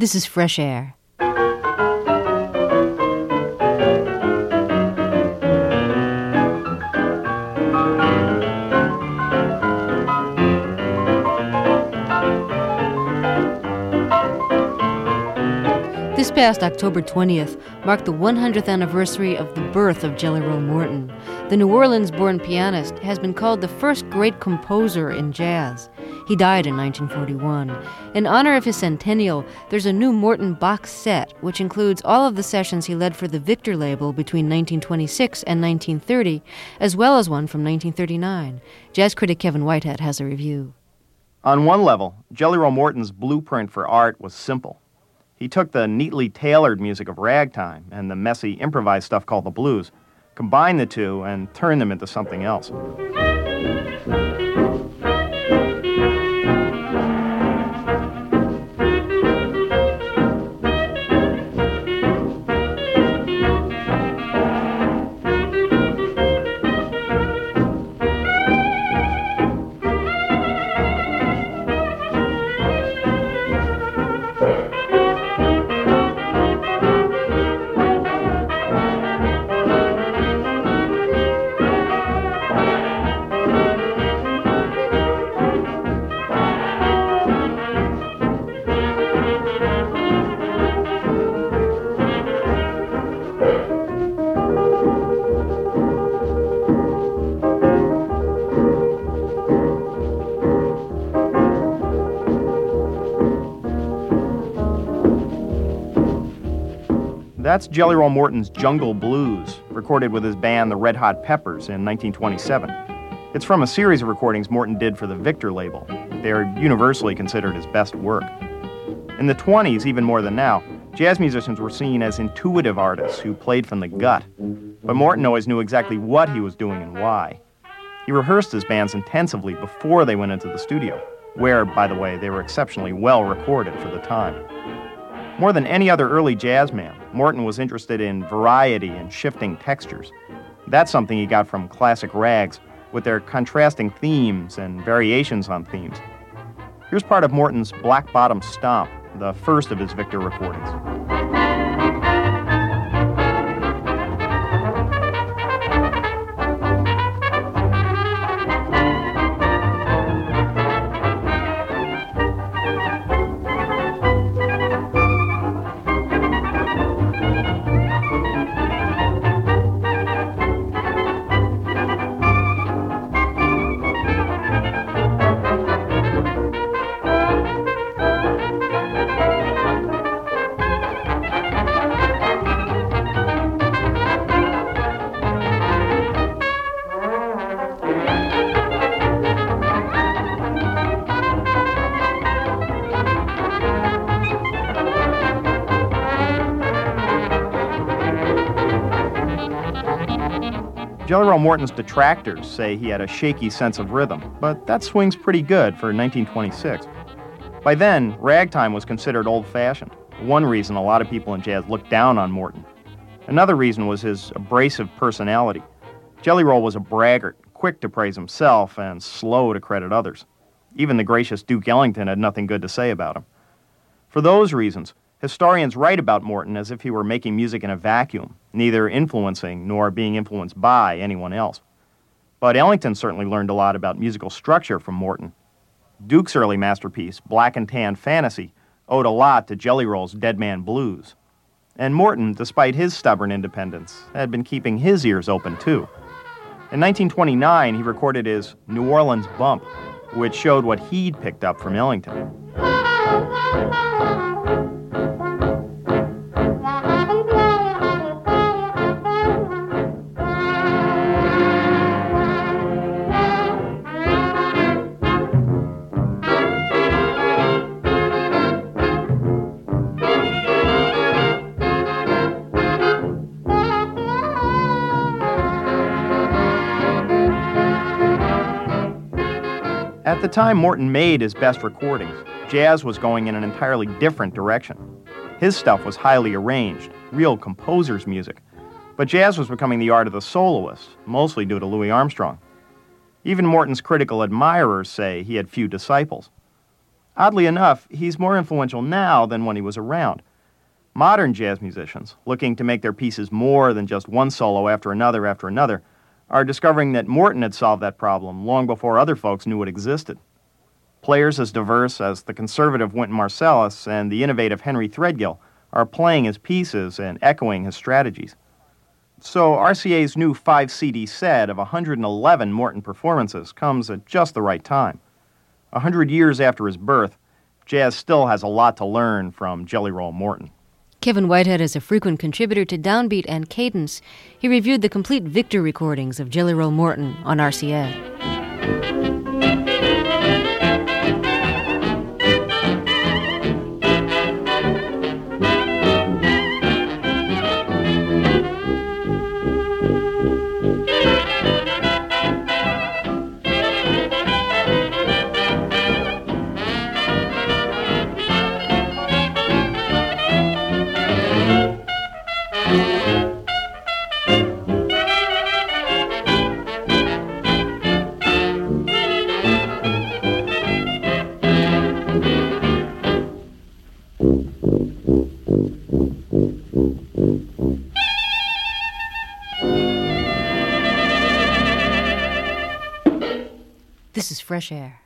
This is Fresh Air. This past October 20th marked the 100th anniversary of the birth of Jelly Roll Morton. The New Orleans-born pianist has been called the first great composer in jazz. He died in 1941. In honor of his centennial, there's a new Morton box set, which includes all of the sessions he led for the Victor label between 1926 and 1930, as well as one from 1939. Jazz critic Kevin Whitehead has a review. On one level, Jelly Roll Morton's blueprint for art was simple. He took the neatly tailored music of ragtime and the messy improvised stuff called the blues, combined the two, and turned them into something else. That's Jelly Roll Morton's Jungle Blues, recorded with his band the Red Hot Peppers in 1927. It's from a series of recordings Morton did for the Victor label. They are universally considered his best work. In the 20s, even more than now, jazz musicians were seen as intuitive artists who played from the gut. But Morton always knew exactly what he was doing and why. He rehearsed his bands intensively before they went into the studio, where, by the way, they were exceptionally well recorded for the time. More than any other early jazz man, Morton was interested in variety and shifting textures. That's something he got from classic rags, with their contrasting themes and variations on themes. Here's part of Morton's Black Bottom Stomp, the first of his Victor recordings. Jelly Roll Morton's detractors say he had a shaky sense of rhythm, but that swings pretty good for 1926. By then, ragtime was considered old-fashioned. One reason a lot of people in jazz looked down on Morton. Another reason was his abrasive personality. Jelly Roll was a braggart, quick to praise himself and slow to credit others. Even the gracious Duke Ellington had nothing good to say about him. For those reasons, historians write about Morton as if he were making music in a vacuum, neither influencing nor being influenced by anyone else. But Ellington certainly learned a lot about musical structure from Morton. Duke's early masterpiece, Black and Tan Fantasy, owed a lot to Jelly Roll's Dead Man Blues. And Morton, despite his stubborn independence, had been keeping his ears open too. In 1929, he recorded his New Orleans Bump, which showed what he'd picked up from Ellington. At the time Morton made his best recordings, jazz was going in an entirely different direction. His stuff was highly arranged, real composer's music, but jazz was becoming the art of the soloist, mostly due to Louis Armstrong. Even Morton's critical admirers say he had few disciples. Oddly enough, he's more influential now than when he was around. Modern jazz musicians, looking to make their pieces more than just one solo after another, are discovering that Morton had solved that problem long before other folks knew it existed. Players as diverse as the conservative Wynton Marsalis and the innovative Henry Threadgill are playing his pieces and echoing his strategies. So RCA's new 5-CD set of 111 Morton performances comes at just the right time. 100 years after his birth, jazz still has a lot to learn from Jelly Roll Morton. Kevin Whitehead is a frequent contributor to Downbeat and Cadence. He reviewed the complete Victor recordings of Jelly Roll Morton on RCA. This is Fresh Air.